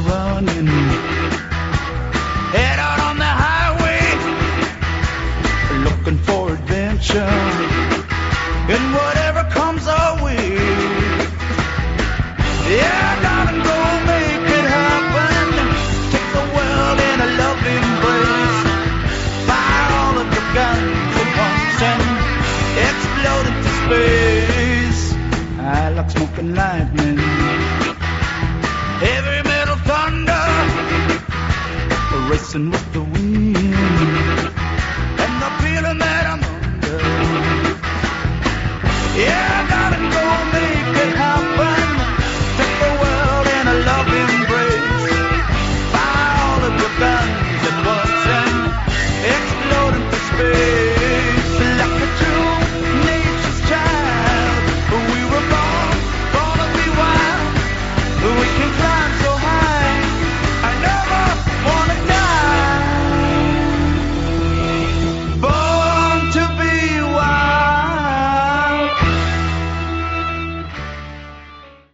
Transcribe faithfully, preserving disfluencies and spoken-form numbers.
we're running. Head out on the highway, looking for adventure, and whatever comes our way. Yeah, darling, go make it happen. Take the world in a loving embrace. Fire all of your guns at once and explode into space. I like smoking lightning, heavy metal thunder, racing with the wind.